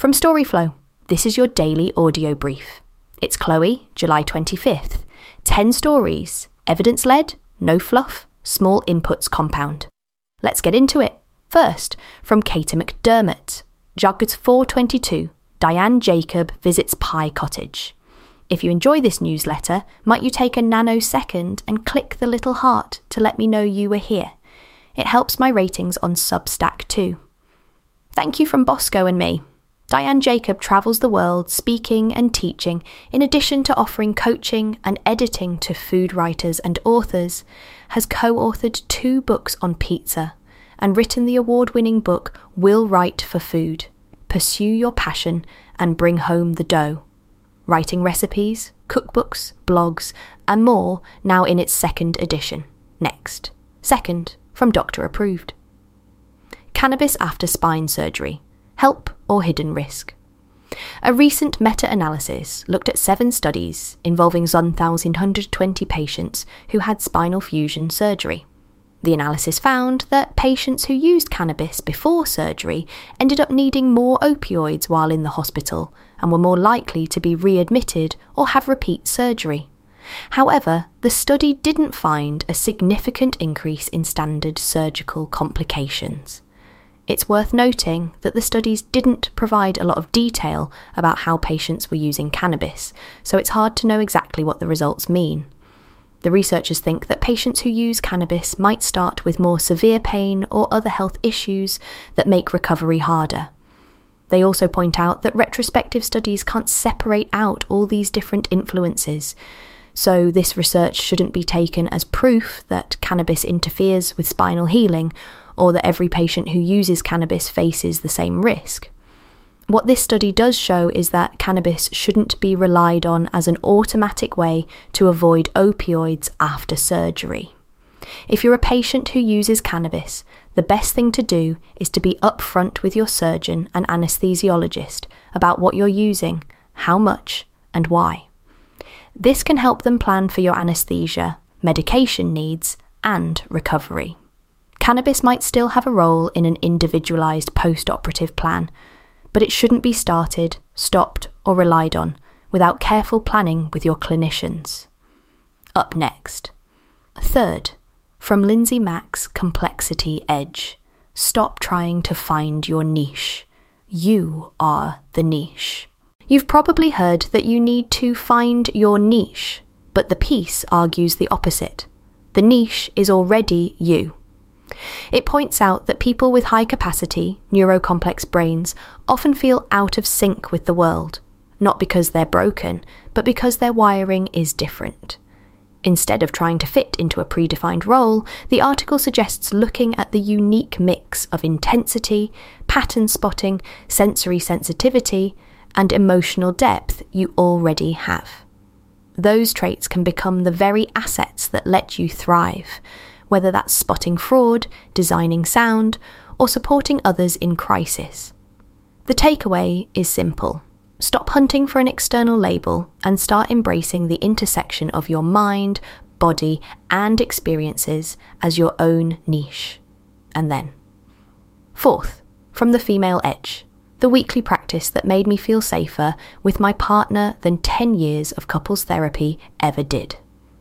From Storyflow, this is your daily audio brief. It's Chloe, July 25th. 10 stories, evidence-led, no fluff, small inputs compound. Let's get into it. First, from Katie McDermott. Joggers 422, Diane Jacob visits Pie Cottage. If you enjoy this newsletter, might you take a nanosecond and click the little heart to let me know you were here? It helps my ratings on Substack too. Thank you from Bosco and me. Diane Jacob travels the world speaking and teaching, in addition to offering coaching and editing to food writers and authors, has co-authored 2 books on pizza and written the award-winning book Will Write for Food, Pursue Your Passion and Bring Home the Dough. Writing recipes, cookbooks, blogs and more now in its 2nd edition. Next. Second, from Doctor Approved. Cannabis after spine surgery. Help or hidden risk. A recent meta-analysis looked at 7 studies involving 1,120 patients who had spinal fusion surgery. The analysis found that patients who used cannabis before surgery ended up needing more opioids while in the hospital and were more likely to be readmitted or have repeat surgery. However, the study didn't find a significant increase in standard surgical complications. It's worth noting that the studies didn't provide a lot of detail about how patients were using cannabis, so it's hard to know exactly what the results mean. The researchers think that patients who use cannabis might start with more severe pain or other health issues that make recovery harder. They also point out that retrospective studies can't separate out all these different influences, so this research shouldn't be taken as proof that cannabis interferes with spinal healing or that every patient who uses cannabis faces the same risk. What this study does show is that cannabis shouldn't be relied on as an automatic way to avoid opioids after surgery. If you're a patient who uses cannabis, the best thing to do is to be upfront with your surgeon and anesthesiologist about what you're using, how much, and why. This can help them plan for your anesthesia, medication needs, and recovery. Cannabis might still have a role in an individualised post-operative plan, but it shouldn't be started, stopped, or relied on without careful planning with your clinicians. Up next. Third, from Lindsay Mack's Complexity Edge. Stop trying to find your niche. You are the niche. You've probably heard that you need to find your niche, but the piece argues the opposite. The niche is already you. It points out that people with high-capacity, neurocomplex brains often feel out of sync with the world, not because they're broken, but because their wiring is different. Instead of trying to fit into a predefined role, the article suggests looking at the unique mix of intensity, pattern spotting, sensory sensitivity, and emotional depth you already have. Those traits can become the very assets that let you thrive, whether that's spotting fraud, designing sound, or supporting others in crisis. The takeaway is simple. Stop hunting for an external label and start embracing the intersection of your mind, body, and experiences as your own niche. And then. Fourth, from The Female Edge, the weekly practice that made me feel safer with my partner than 10 years of couples therapy ever did.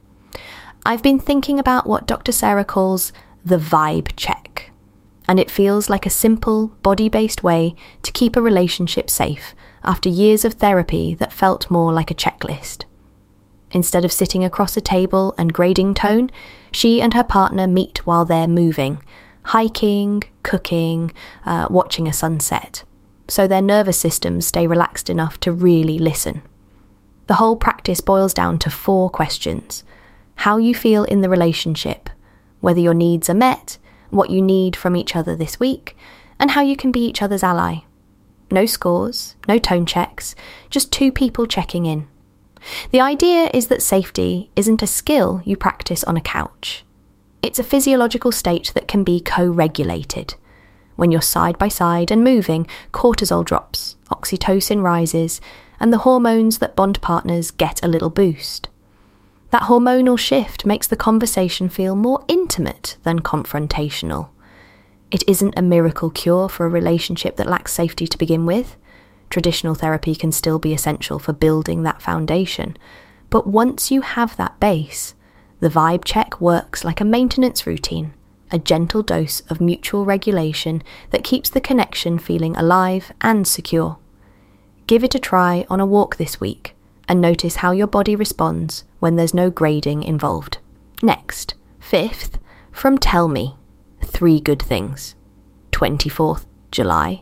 I've been thinking about what Dr. Sarah calls the vibe check, and it feels like a simple, body-based way to keep a relationship safe after years of therapy that felt more like a checklist. Instead of sitting across a table and grading tone, she and her partner meet while they're moving, hiking, cooking, watching a sunset, so their nervous systems stay relaxed enough to really listen. The whole practice boils down to 4 questions. How you feel in the relationship, whether your needs are met, what you need from each other this week, and how you can be each other's ally. No scores, no tone checks, just 2 people checking in. The idea is that safety isn't a skill you practice on a couch. It's a physiological state that can be co-regulated. When you're side by side and moving, cortisol drops, oxytocin rises, and the hormones that bond partners get a little boost. That hormonal shift makes the conversation feel more intimate than confrontational. It isn't a miracle cure for a relationship that lacks safety to begin with. Traditional therapy can still be essential for building that foundation. But once you have that base, the vibe check works like a maintenance routine, a gentle dose of mutual regulation that keeps the connection feeling alive and secure. Give it a try on a walk this week and notice how your body responds when there's no grading involved. Next, 5th, from Tell Me, 3 Good Things, 24th July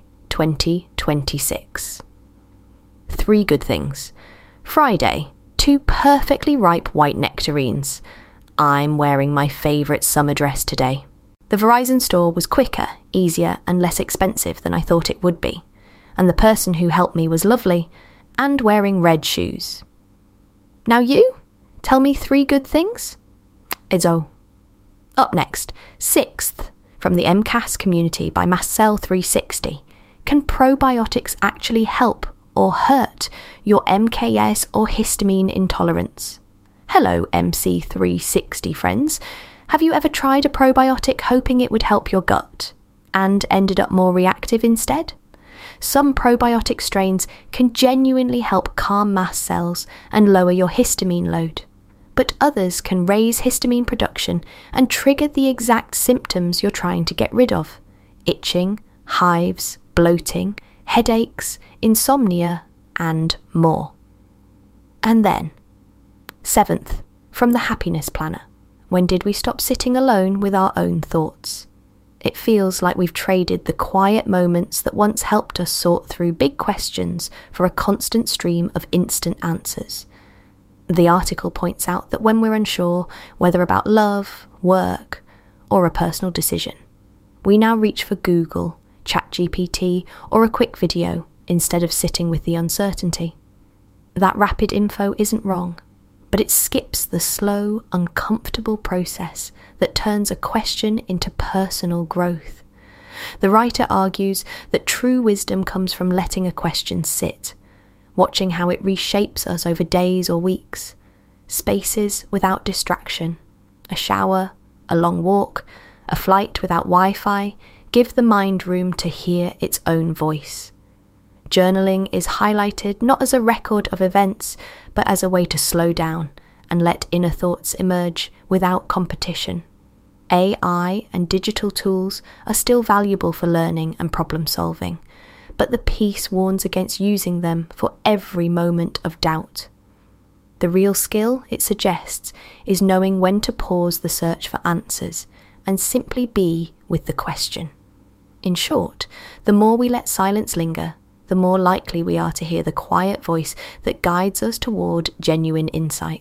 2026. 3 good things. Friday, 2 perfectly ripe white nectarines. I'm wearing my favourite summer dress today. The Verizon store was quicker, easier and less expensive than I thought it would be. And the person who helped me was lovely and wearing red shoes. Now you? Tell me 3 good things? Izzo. Up next, 6th, from the MCAS community by Mastcell360. Can probiotics actually help or hurt your MKS or histamine intolerance? Hello, MC360 friends. Have you ever tried a probiotic hoping it would help your gut and ended up more reactive instead? Some probiotic strains can genuinely help calm mast cells and lower your histamine load, but others can raise histamine production and trigger the exact symptoms you're trying to get rid of: itching, hives, bloating, headaches, insomnia, and more. And then, 7th, from the Happiness Planner. When did we stop sitting alone with our own thoughts? It feels like we've traded the quiet moments that once helped us sort through big questions for a constant stream of instant answers. The article points out that when we're unsure, whether about love, work, or a personal decision, we now reach for Google, ChatGPT, or a quick video instead of sitting with the uncertainty. That rapid info isn't wrong, but it skips the slow, uncomfortable process that turns a question into personal growth. The writer argues that true wisdom comes from letting a question sit, watching how it reshapes us over days or weeks. Spaces without distraction, a shower, a long walk, a flight without Wi-Fi, give the mind room to hear its own voice. Journaling is highlighted not as a record of events, but as a way to slow down and let inner thoughts emerge without competition. AI and digital tools are still valuable for learning and problem solving, but the piece warns against using them for every moment of doubt. The real skill, it suggests, is knowing when to pause the search for answers and simply be with the question. In short, the more we let silence linger, the more likely we are to hear the quiet voice that guides us toward genuine insight.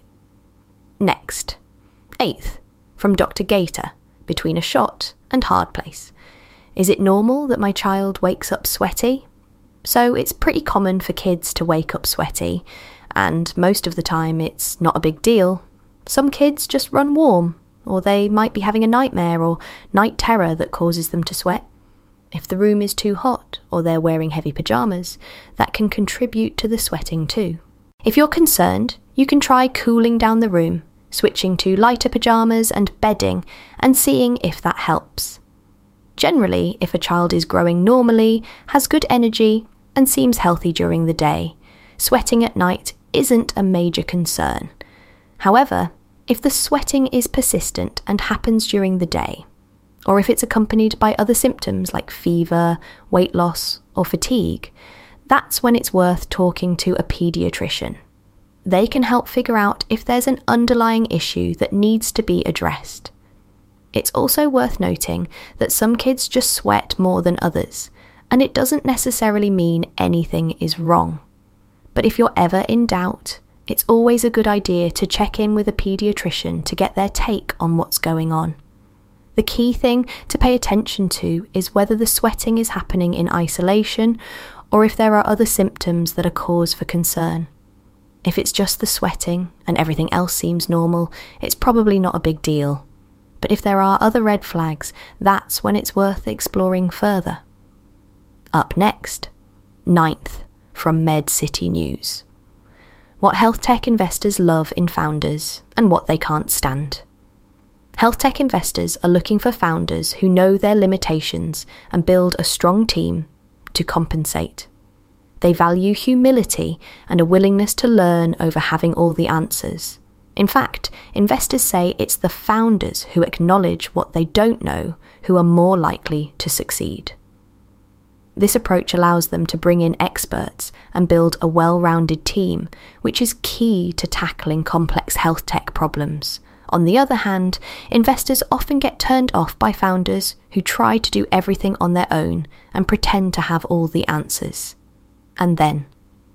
Next, 8th, from Dr. Gator, between a shot and hard place. Is it normal that my child wakes up sweaty? So it's pretty common for kids to wake up sweaty, and most of the time it's not a big deal. Some kids just run warm, or they might be having a nightmare or night terror that causes them to sweat. If the room is too hot or they're wearing heavy pyjamas, that can contribute to the sweating too. If you're concerned, you can try cooling down the room, switching to lighter pyjamas and bedding, and seeing if that helps. Generally, if a child is growing normally, has good energy, and seems healthy during the day, sweating at night isn't a major concern. However, if the sweating is persistent and happens during the day, or if it's accompanied by other symptoms like fever, weight loss, or fatigue, that's when it's worth talking to a paediatrician. They can help figure out if there's an underlying issue that needs to be addressed. It's also worth noting that some kids just sweat more than others, and it doesn't necessarily mean anything is wrong. But if you're ever in doubt, it's always a good idea to check in with a paediatrician to get their take on what's going on. The key thing to pay attention to is whether the sweating is happening in isolation or if there are other symptoms that are cause for concern. If it's just the sweating and everything else seems normal, it's probably not a big deal. But if there are other red flags, that's when it's worth exploring further. Up next, 9th, from MedCity News. What health tech investors love in founders and what they can't stand. Health tech investors are looking for founders who know their limitations and build a strong team to compensate. They value humility and a willingness to learn over having all the answers. In fact, investors say it's the founders who acknowledge what they don't know who are more likely to succeed. This approach allows them to bring in experts and build a well-rounded team, which is key to tackling complex health tech problems. On the other hand, investors often get turned off by founders who try to do everything on their own and pretend to have all the answers. And then,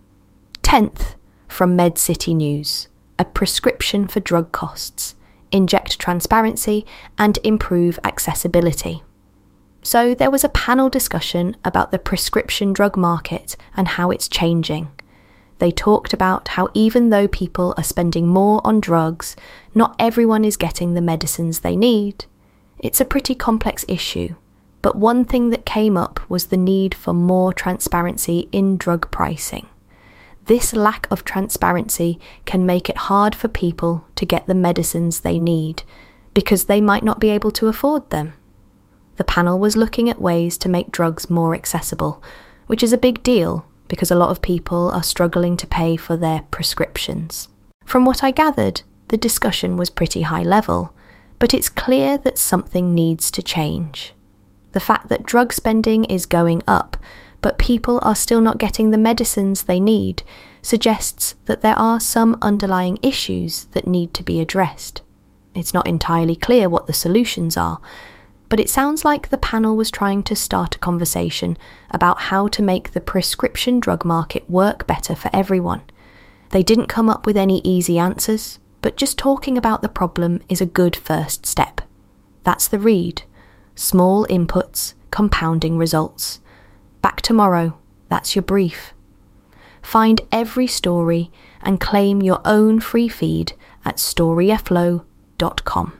10th, from MedCity News, a prescription for drug costs, inject transparency and improve accessibility. So there was a panel discussion about the prescription drug market and how it's changing. They talked about how even though people are spending more on drugs, not everyone is getting the medicines they need. It's a pretty complex issue, but one thing that came up was the need for more transparency in drug pricing. This lack of transparency can make it hard for people to get the medicines they need, because they might not be able to afford them. The panel was looking at ways to make drugs more accessible, which is a big deal because a lot of people are struggling to pay for their prescriptions. From what I gathered, the discussion was pretty high level, but it's clear that something needs to change. The fact that drug spending is going up, but people are still not getting the medicines they need, suggests that there are some underlying issues that need to be addressed. It's not entirely clear what the solutions are, but it sounds like the panel was trying to start a conversation about how to make the prescription drug market work better for everyone. They didn't come up with any easy answers, but just talking about the problem is a good first step. That's the read. Small inputs, compounding results. Back tomorrow, that's your brief. Find every story and claim your own free feed at storyflow.com.